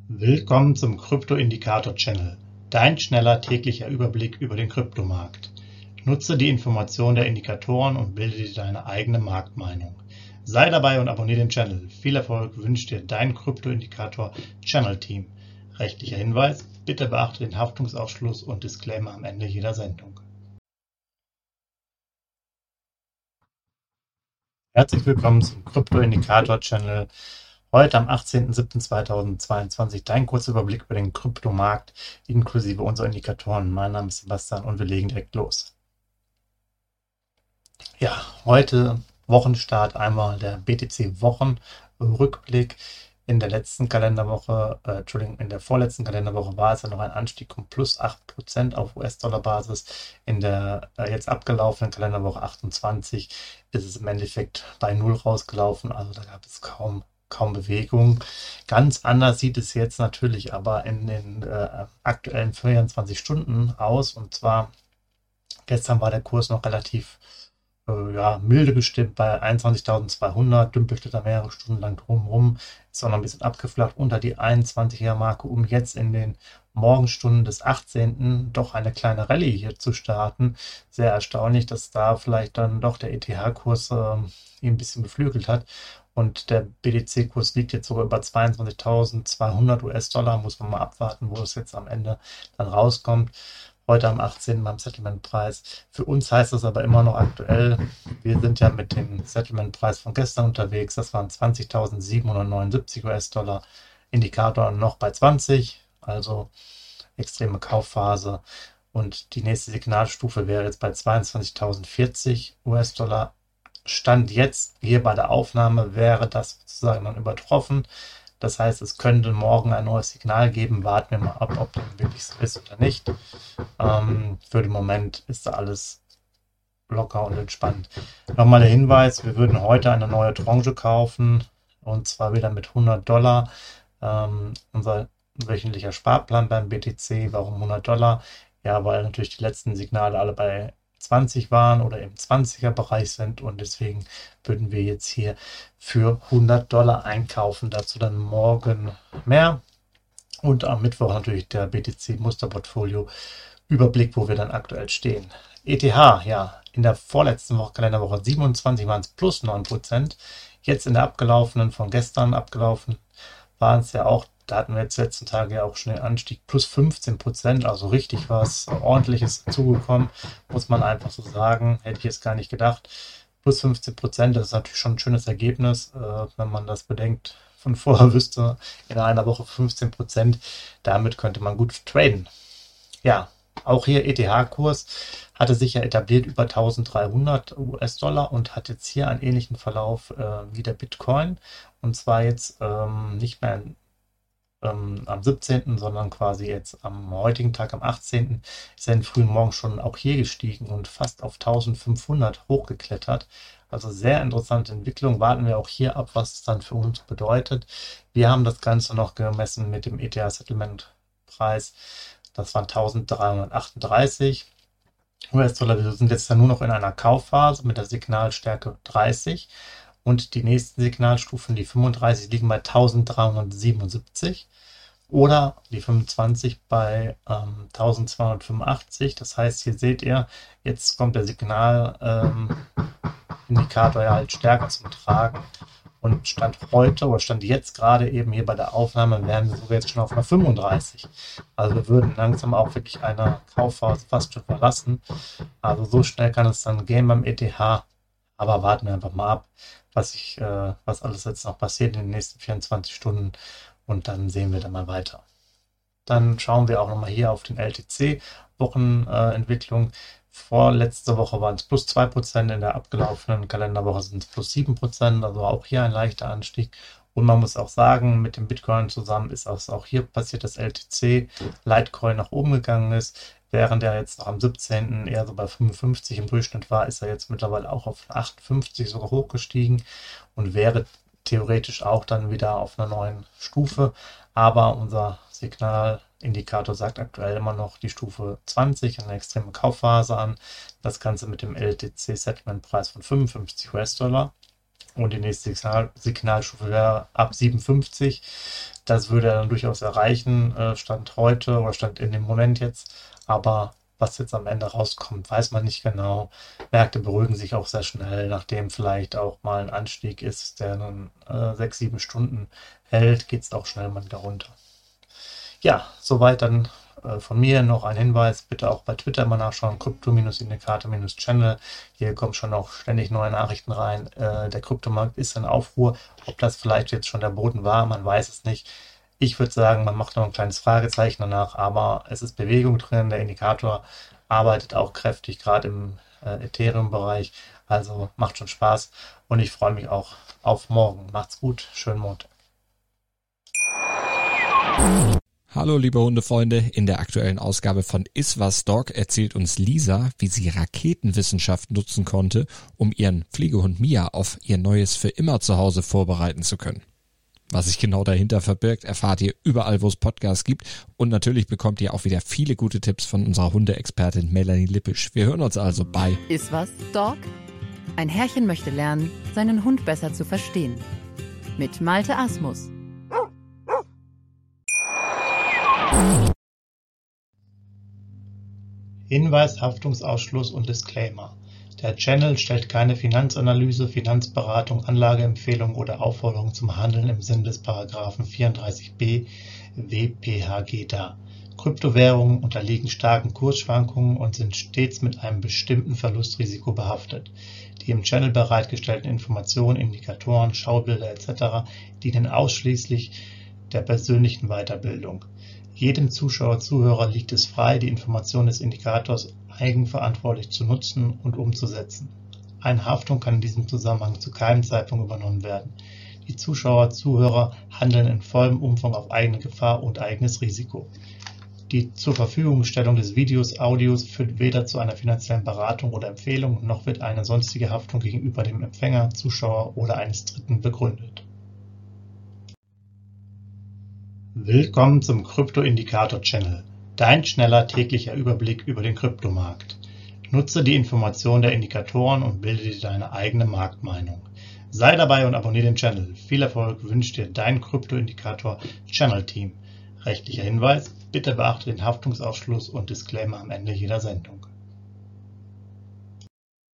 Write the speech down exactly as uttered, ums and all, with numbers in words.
Willkommen zum Krypto-Indikator-Channel, dein schneller täglicher Überblick über den Kryptomarkt. Nutze die Informationen der Indikatoren und bilde dir deine eigene Marktmeinung. Sei dabei und abonniere den Channel. Viel Erfolg wünscht dir dein Krypto-Indikator-Channel-Team. Rechtlicher Hinweis: Bitte beachte den Haftungsausschluss und Disclaimer am Ende jeder Sendung. Herzlich willkommen zum Krypto-Indikator-Channel. Heute am achtzehnten siebten zweitausendzweiundzwanzig dein kurzer Überblick über den Kryptomarkt inklusive unserer Indikatoren. Mein Name ist Sebastian und wir legen direkt los. Ja, heute Wochenstart einmal der B T C-Wochenrückblick. In der letzten Kalenderwoche, äh, Entschuldigung, in der vorletzten Kalenderwoche war es ja noch ein Anstieg um plus acht Prozent auf U S-Dollar-Basis. In der äh, jetzt abgelaufenen Kalenderwoche achtundzwanzig ist es im Endeffekt bei Null rausgelaufen, also da gab es kaum kaum Bewegung. Ganz anders sieht es jetzt natürlich aber in den äh, aktuellen vierundzwanzig Stunden aus. Und zwar gestern war der Kurs noch relativ äh, ja, milde gestimmt bei einundzwanzigtausendzweihundert, dümpelte da mehrere Stunden lang drumherum, ist auch noch ein bisschen abgeflacht unter die einundzwanziger-Marke, um jetzt in den Morgenstunden des achtzehnten doch eine kleine Rallye hier zu starten. Sehr erstaunlich, dass da vielleicht dann doch der E T H-Kurs äh, ihn ein bisschen beflügelt hat. Und der B T C-Kurs liegt jetzt sogar über zweiundzwanzigtausendzweihundert U S-Dollar. Muss man mal abwarten, wo es jetzt am Ende dann rauskommt. Heute am achtzehnten beim Settlement-Preis. Für uns heißt das aber immer noch aktuell. Wir sind ja mit dem Settlement-Preis von gestern unterwegs. Das waren zwanzigtausendsiebenhundertneunundsiebzig U S-Dollar. Indikator noch bei zwanzig, also extreme Kaufphase. Und die nächste Signalstufe wäre jetzt bei zweiundzwanzigtausendvierzig U S-Dollar. Stand jetzt hier bei der Aufnahme wäre das sozusagen dann übertroffen. Das heißt, es könnte morgen ein neues Signal geben. Warten wir mal ab, ob das wirklich so ist oder nicht. Ähm, für den Moment ist da alles locker und entspannt. Nochmal der Hinweis, wir würden heute eine neue Tranche kaufen und zwar wieder mit hundert Dollar. Ähm, unser wöchentlicher Sparplan beim B T C, warum hundert Dollar? Ja, weil natürlich die letzten Signale alle bei zwanzig waren oder im zwanziger Bereich sind und deswegen würden wir jetzt hier für hundert Dollar einkaufen. Dazu dann morgen mehr und am Mittwoch natürlich der B T C Musterportfolio Überblick, wo wir dann aktuell stehen. E T H, ja, in der vorletzten Woche, Kalenderwoche siebenundzwanzig, waren es plus neun Prozent. Jetzt in der abgelaufenen, von gestern abgelaufen, waren es ja auch, da hatten wir jetzt die letzten Tage ja auch schon den Anstieg, plus fünfzehn Prozent, also richtig was Ordentliches zugekommen, muss man einfach so sagen, hätte ich jetzt gar nicht gedacht. Plus fünfzehn Prozent, das ist natürlich schon ein schönes Ergebnis, äh, wenn man das bedenkt, von vorher wüsste, in einer Woche fünfzehn Prozent, damit könnte man gut traden. Ja, auch hier E T H-Kurs hatte sich ja etabliert über eintausenddreihundert U S-Dollar und hat jetzt hier einen ähnlichen Verlauf äh, wie der Bitcoin. Und zwar jetzt ähm, nicht mehr ähm, am siebzehnten, sondern quasi jetzt am heutigen Tag, am achtzehnten, ist er in den frühen Morgen schon auch hier gestiegen und fast auf eintausendfünfhundert hochgeklettert. Also sehr interessante Entwicklung. Warten wir auch hier ab, was es dann für uns bedeutet. Wir haben das Ganze noch gemessen mit dem E T H-Settlement-Preis. Das waren eintausenddreihundertachtunddreißig U S-Dollar. Wir sind jetzt dann nur noch in einer Kaufphase mit der Signalstärke dreißig. Und die nächsten Signalstufen, die fünfunddreißig, liegen bei eintausenddreihundertsiebenundsiebzig oder die fünfundzwanzig bei ähm, eintausendzweihundertfünfundachtzig. Das heißt, hier seht ihr, jetzt kommt der Signalindikator ähm, ja halt stärker zum Tragen. Und Stand heute oder Stand jetzt gerade eben hier bei der Aufnahme wären wir sogar jetzt schon auf einer fünfunddreißig. Also wir würden langsam auch wirklich eine Kaufphase fast schon verlassen. Also so schnell kann es dann gehen beim E T H. Aber warten wir einfach mal ab, was, ich, äh, was alles jetzt noch passiert in den nächsten vierundzwanzig Stunden und dann sehen wir dann mal weiter. Dann schauen wir auch nochmal hier auf den L T C-Wochenentwicklung. Äh, Vorletzte Woche waren es plus zwei Prozent, in der abgelaufenen Kalenderwoche sind es plus sieben Prozent, also auch hier ein leichter Anstieg. Und man muss auch sagen, mit dem Bitcoin zusammen ist auch hier passiert, dass L T C Litecoin nach oben gegangen ist. Während er jetzt noch am siebzehnten eher so bei fünfundfünfzig im Durchschnitt war, ist er jetzt mittlerweile auch auf achtundfünfzig sogar hochgestiegen und wäre theoretisch auch dann wieder auf einer neuen Stufe. Aber unser Signalindikator sagt aktuell immer noch die Stufe zwanzig, eine extreme Kaufphase an. Das Ganze mit dem L T C-Settlement-Preis von fünfundfünfzig U S-Dollar. und die nächste Signal Signalstufe wäre ab siebenundfünfzig. Das würde er dann durchaus erreichen, äh, Stand heute oder Stand in dem Moment jetzt, aber was jetzt am Ende rauskommt, weiß man nicht genau. Märkte beruhigen sich auch sehr schnell, nachdem vielleicht auch mal ein Anstieg ist, der dann äh, sechs, sieben Stunden hält, geht es auch schnell mal wieder runter. Ja, soweit dann äh, von mir noch ein Hinweis, bitte auch bei Twitter mal nachschauen, Krypto-Indikator-Channel. Hier kommen schon auch ständig neue Nachrichten rein. Äh, der Kryptomarkt ist in Aufruhr. Ob das vielleicht jetzt schon der Boden war, man weiß es nicht. Ich würde sagen, man macht noch ein kleines Fragezeichen danach, aber es ist Bewegung drin. Der Indikator arbeitet auch kräftig, gerade im äh, Ethereum-Bereich. Also macht schon Spaß und ich freue mich auch auf morgen. Macht's gut, schönen Montag. Hallo liebe Hundefreunde, in der aktuellen Ausgabe von Iswas Dog erzählt uns Lisa, wie sie Raketenwissenschaft nutzen konnte, um ihren Pflegehund Mia auf ihr neues für immer Zuhause vorbereiten zu können. Was sich genau dahinter verbirgt, erfahrt ihr überall, wo es Podcasts gibt. Und natürlich bekommt ihr auch wieder viele gute Tipps von unserer Hundeexpertin Melanie Lippisch. Wir hören uns also bei Iswas Dog? Ein Herrchen möchte lernen, seinen Hund besser zu verstehen. Mit Malte Asmus. Hinweis, Haftungsausschluss und Disclaimer. Der Channel stellt keine Finanzanalyse, Finanzberatung, Anlageempfehlung oder Aufforderung zum Handeln im Sinne des Paragraphen vierunddreißig b W P H G dar. Kryptowährungen unterliegen starken Kursschwankungen und sind stets mit einem bestimmten Verlustrisiko behaftet. Die im Channel bereitgestellten Informationen, Indikatoren, Schaubilder et cetera dienen ausschließlich der persönlichen Weiterbildung. Jedem Zuschauer, Zuhörer liegt es frei, die Informationen des Indikators eigenverantwortlich zu nutzen und umzusetzen. Eine Haftung kann in diesem Zusammenhang zu keinem Zeitpunkt übernommen werden. Die Zuschauer, Zuhörer handeln in vollem Umfang auf eigene Gefahr und eigenes Risiko. Die zur Verfügungstellung des Videos, Audios führt weder zu einer finanziellen Beratung oder Empfehlung, noch wird eine sonstige Haftung gegenüber dem Empfänger, Zuschauer oder eines Dritten begründet. Willkommen zum Krypto-Indikator-Channel, dein schneller täglicher Überblick über den Kryptomarkt. Nutze die Informationen der Indikatoren und bilde dir deine eigene Marktmeinung. Sei dabei und abonniere den Channel. Viel Erfolg wünscht dir dein Krypto-Indikator-Channel-Team. Rechtlicher Hinweis, bitte beachte den Haftungsausschluss und Disclaimer am Ende jeder Sendung.